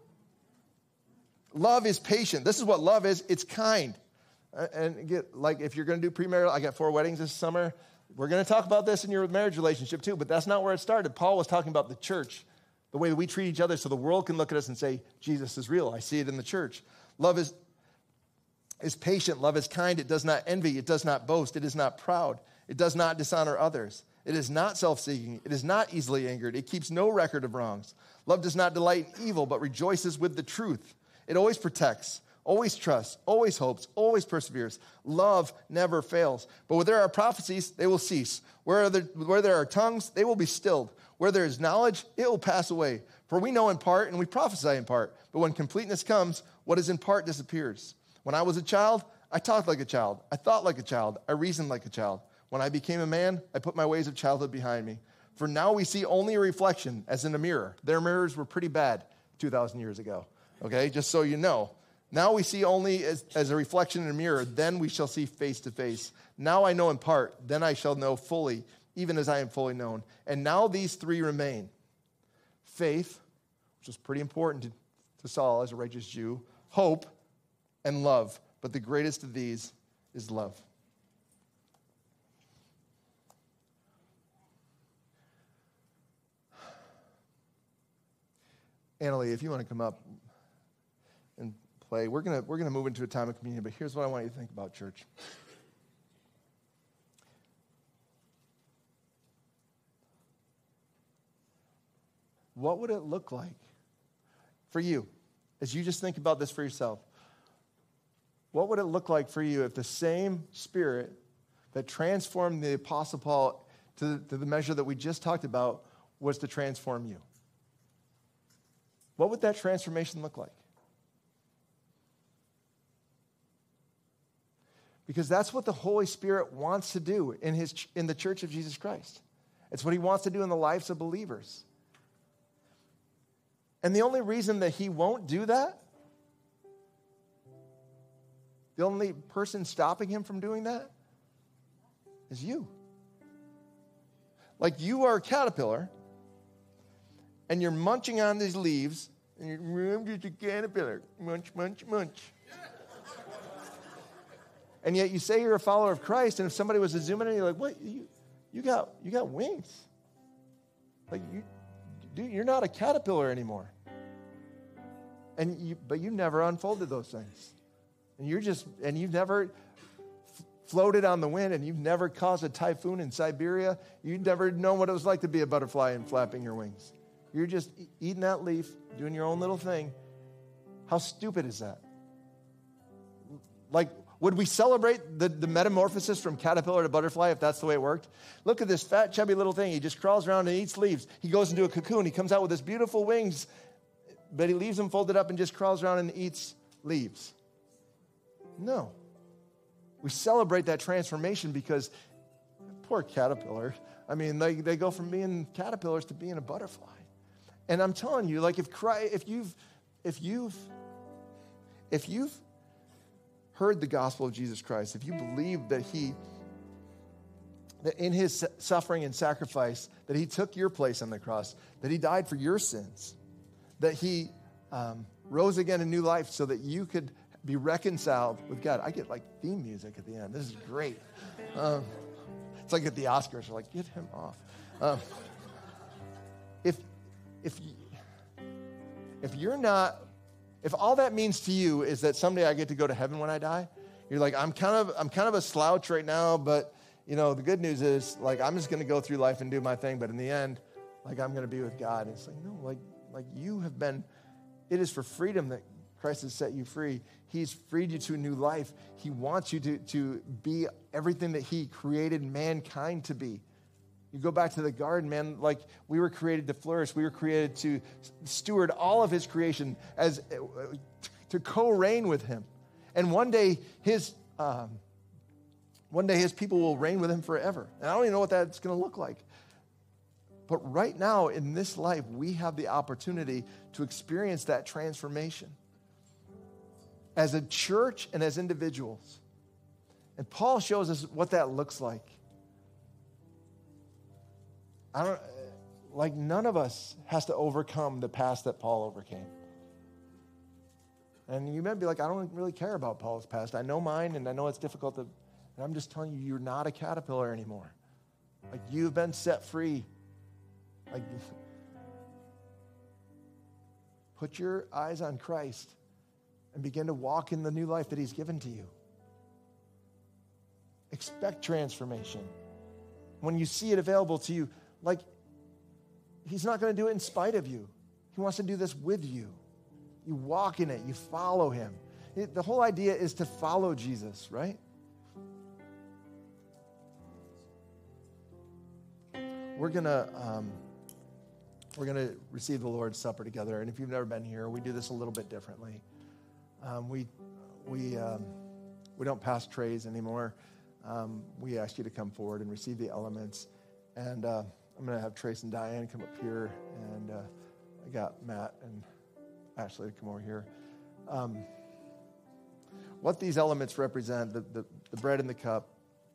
Love is patient. This is what love is. It's kind. And if you're going to do premarital, I got 4 weddings this summer. We're going to talk about this in your marriage relationship too, but that's not where it started. Paul was talking about the church, the way that we treat each other so the world can look at us and say, Jesus is real. I see it in the church. Love is patient. Love is kind. It does not envy. It does not boast. It is not proud. It does not dishonor others. It is not self-seeking. It is not easily angered. It keeps no record of wrongs. Love does not delight in evil, but rejoices with the truth. It always protects, always trusts, always hopes, always perseveres. Love never fails. But where there are prophecies, they will cease. Where there are tongues, they will be stilled. Where there is knowledge, it will pass away. For we know in part and we prophesy in part. But when completeness comes, what is in part disappears. When I was a child, I talked like a child. I thought like a child. I reasoned like a child. When I became a man, I put my ways of childhood behind me. For now we see only a reflection as in a mirror. Their mirrors were pretty bad 2,000 years ago. Okay, just so you know. Now we see only as a reflection in a mirror, then we shall see face to face. Now I know in part, then I shall know fully, even as I am fully known. And now these 3 remain. Faith, which was pretty important to Saul as a righteous Jew, hope, and love. But the greatest of these is love. Annalie, if you want to come up and play. We're gonna move into a time of communion, but here's what I want you to think about, church. What would it look like for you, as you just think about this for yourself? What would it look like for you if the same Spirit that transformed the Apostle Paul to the measure that we just talked about was to transform you? What would that transformation look like? Because that's what the Holy Spirit wants to do in the church of Jesus Christ. It's what he wants to do in the lives of believers. And the only reason that he won't do that, the only person stopping him from doing that is you. Like you are a caterpillar, and you're munching on these leaves, and you're just a caterpillar. Munch, munch, munch. And yet you say you're a follower of Christ, and if somebody was to zoom in, you're like, what? You got wings. Like, you're not a caterpillar anymore. But you never unfolded those things. And you've never floated on the wind, and you've never caused a typhoon in Siberia. You've never known what it was like to be a butterfly and flapping your wings. You're just eating that leaf, doing your own little thing. How stupid is that? Like, would we celebrate the metamorphosis from caterpillar to butterfly if that's the way it worked? Look at this fat, chubby little thing. He just crawls around and eats leaves. He goes into a cocoon. He comes out with his beautiful wings, but he leaves them folded up and just crawls around and eats leaves. No. We celebrate that transformation because poor caterpillar. I mean, they go from being caterpillars to being a butterfly. And I'm telling you, like if you've heard the gospel of Jesus Christ, if you believe that in his suffering and sacrifice, that he took your place on the cross, that he died for your sins, that he rose again in new life so that you could be reconciled with God. I get like theme music at the end. This is great. It's like at the Oscars. We're like, get him off. If all that means to you is that someday I get to go to heaven when I die, you're like, I'm kind of a slouch right now, but the good news is like I'm just going to go through life and do my thing, but in the end, like I'm going to be with God. And it's like, no, like you have been. It is for freedom that Christ has set you free. He's freed you to a new life. He wants you to be everything that he created mankind to be. You go back to the garden, man, like we were created to flourish. We were created to steward all of his creation to co-reign with him. And one day his people will reign with him forever. And I don't even know what that's going to look like. But right now in this life, we have the opportunity to experience that transformation as a church and as individuals. And Paul shows us what that looks like. None of us has to overcome the past that Paul overcame. And you might be like, I don't really care about Paul's past. I know mine, and I know it's difficult and I'm just telling you, you're not a caterpillar anymore. Like, you've been set free. Like, put your eyes on Christ and begin to walk in the new life that he's given to you. Expect transformation. When you see it available to you, like, he's not going to do it in spite of you. He wants to do this with you. You walk in it. You follow him. The whole idea is to follow Jesus, right? We're gonna receive the Lord's Supper together, and if you've never been here, we do this a little bit differently. We don't pass trays anymore. We ask you to come forward and receive the elements, and I'm going to have Trace and Diane come up here, and I got Matt and Ashley to come over here. What these elements represent, the bread and the cup.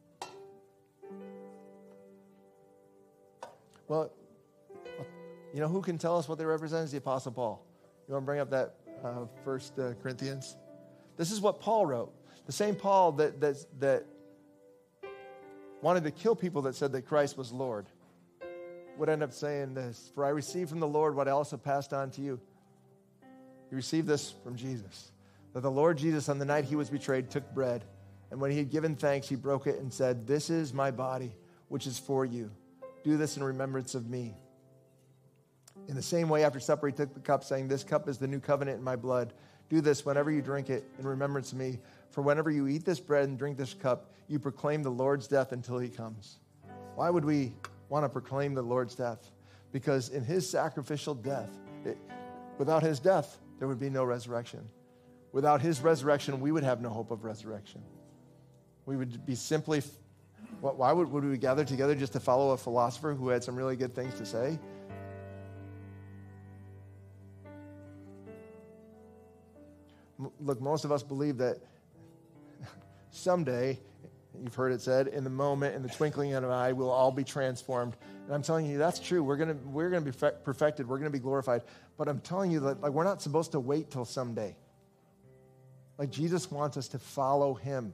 Well, who can tell us what they represent is the Apostle Paul. You want to bring up that 1 Corinthians? This is what Paul wrote. The same Paul that wanted to kill people that said that Christ was Lord would end up saying this: "For I received from the Lord what I also passed on to you." He received this from Jesus. That the Lord Jesus, on the night he was betrayed, took bread, and when he had given thanks, he broke it and said, "This is my body, which is for you. Do this in remembrance of me." In the same way, after supper, he took the cup, saying, "This cup is the new covenant in my blood. Do this whenever you drink it in remembrance of me. For whenever you eat this bread and drink this cup, you proclaim the Lord's death until he comes." Why would we want to proclaim the Lord's death? Because in his sacrificial death, without his death, there would be no resurrection. Without his resurrection, we would have no hope of resurrection. We would be simply, why would we gather together just to follow a philosopher who had some really good things to say? Look, most of us believe that someday, you've heard it said, in the moment, in the twinkling of an eye, we'll all be transformed. And I'm telling you, that's true. We're gonna be perfected. We're gonna be glorified. But I'm telling you that, like, we're not supposed to wait till someday. Like, Jesus wants us to follow him.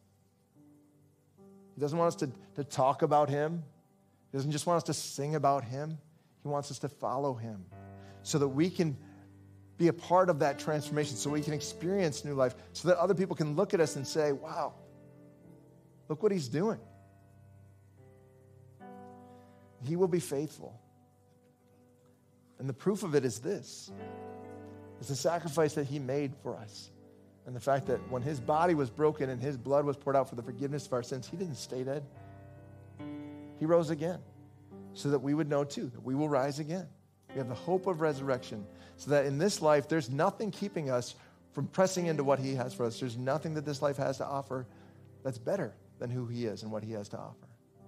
He doesn't want us to talk about him. He doesn't just want us to sing about him. He wants us to follow him so that we can be a part of that transformation, so we can experience new life, so that other people can look at us and say, "Wow, look what he's doing." He will be faithful. And the proof of it is this. It's the sacrifice that he made for us. And the fact that when his body was broken and his blood was poured out for the forgiveness of our sins, he didn't stay dead. He rose again so that we would know too, that we will rise again. We have the hope of resurrection, so that in this life, there's nothing keeping us from pressing into what he has for us. There's nothing that this life has to offer that's better than who he is and what he has to offer.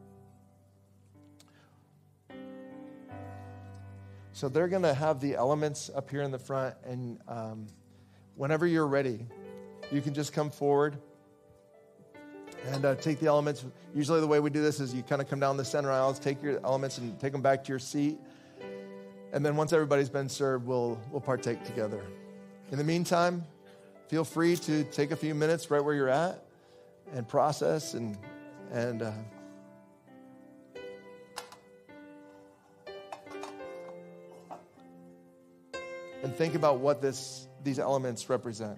So they're going to have the elements up here in the front, and whenever you're ready, you can just come forward and take the elements. Usually the way we do this is you kind of come down the center aisles, take your elements and take them back to your seat. And then once everybody's been served, we'll partake together. In the meantime, feel free to take a few minutes right where you're at and process and think about what these elements represent.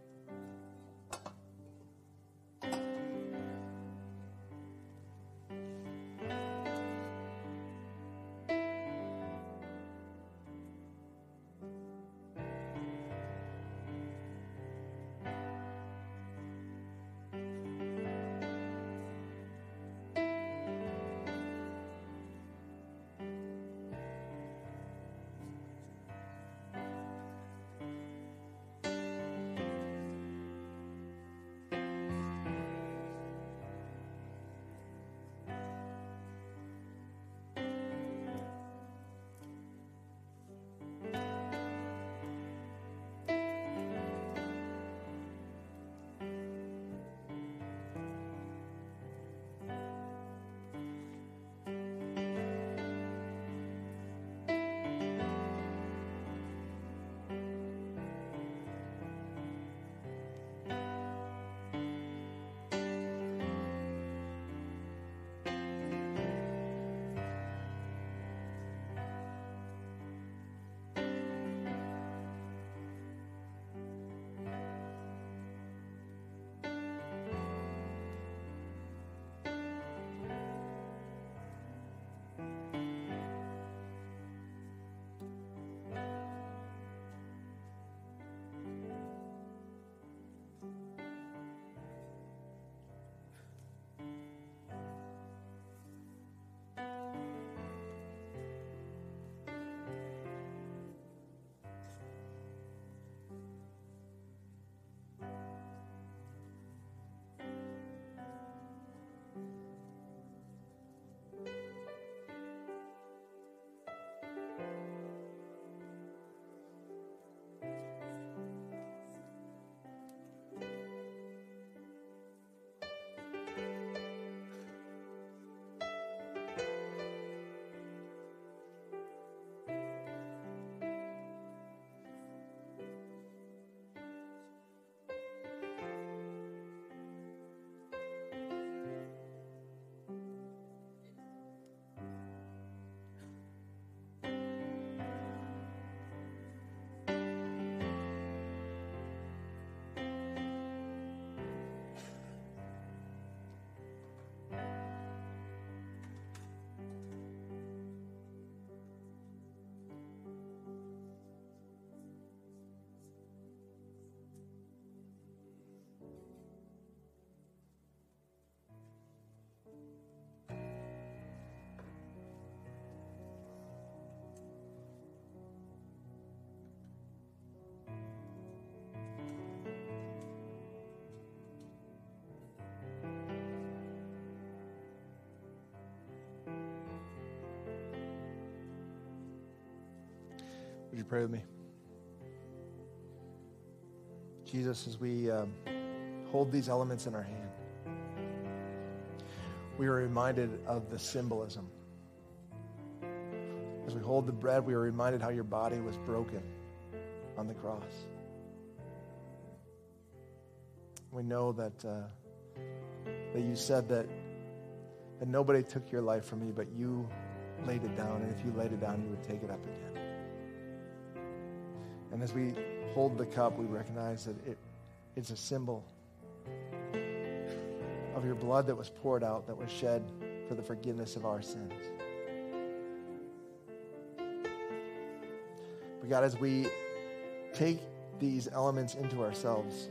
Would you pray with me? Jesus, as we hold these elements in our hand, we are reminded of the symbolism. As we hold the bread, we are reminded how your body was broken on the cross. We know that you said that nobody took your life from you, but you laid it down, and if you laid it down, you would take it up again. And as we hold the cup, we recognize that it's a symbol of your blood that was poured out, that was shed for the forgiveness of our sins. But God, as we take these elements into ourselves,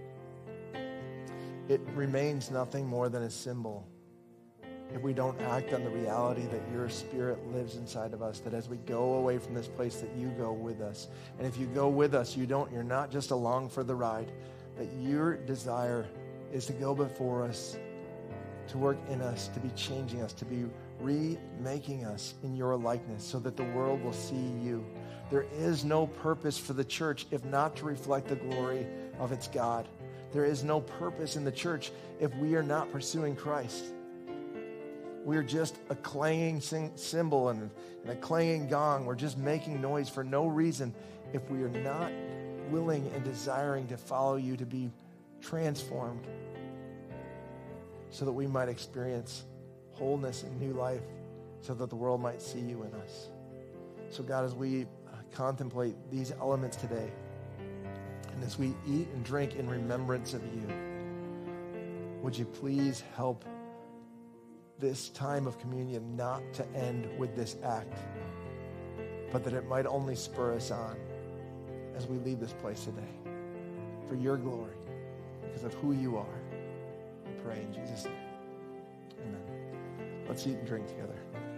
it remains nothing more than a symbol if we don't act on the reality that your Spirit lives inside of us, that as we go away from this place, that you go with us. And if you go with us, you're not just along for the ride, that your desire is to go before us, to work in us, to be changing us, to be remaking us in your likeness so that the world will see you. There is no purpose for the church if not to reflect the glory of its God. There is no purpose in the church if we are not pursuing Christ. We are just a clanging cymbal and a clanging gong. We're just making noise for no reason if we are not willing and desiring to follow you, to be transformed so that we might experience wholeness and new life, so that the world might see you in us. So God, as we contemplate these elements today, and as we eat and drink in remembrance of you, would you please help this time of communion not to end with this act, but that it might only spur us on as we leave this place today for your glory, because of who you are. We pray in Jesus' name. Amen. Let's eat and drink together.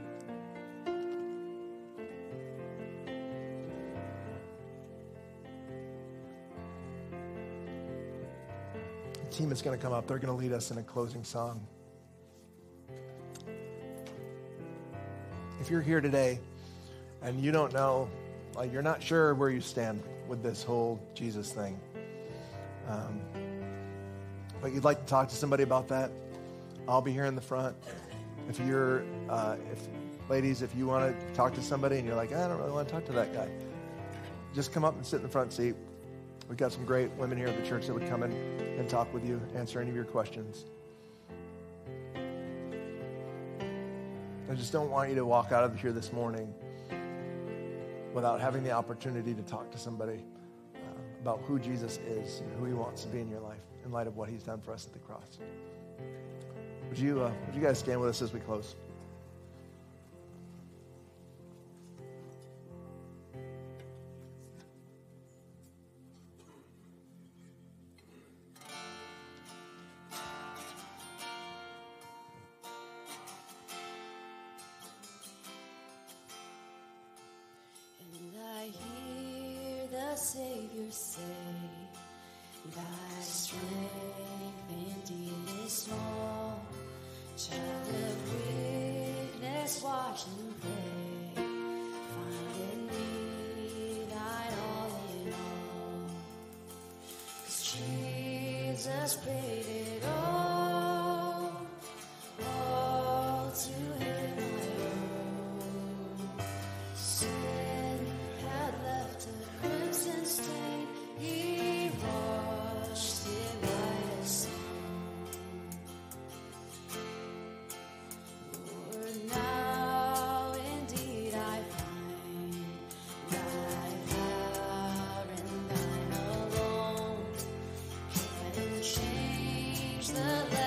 The team is going to come up. They're going to lead us in a closing song. If you're here today and you don't know, like you're not sure where you stand with this whole Jesus thing, but you'd like to talk to somebody about that, I'll be here in the front. If you're, ladies, if you want to talk to somebody and you're like, I don't really want to talk to that guy, just come up and sit in the front seat. We've got some great women here at the church that would come in and talk with you, answer any of your questions. I just don't want you to walk out of here this morning without having the opportunity to talk to somebody about who Jesus is and who he wants to be in your life in light of what he's done for us at the cross. Would you guys stand with us as we close? Savior say, thy strength indeed is small. Child of weakness, watch and pray. Find in me thine all in all. 'Cause Jesus paid it all to him I owe. Sin had left a crimson stain, he washed it white as snow. Lord, now indeed I find thy power and thine alone can change the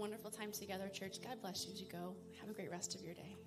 wonderful time together, church. God bless you as you go. Have a great rest of your day.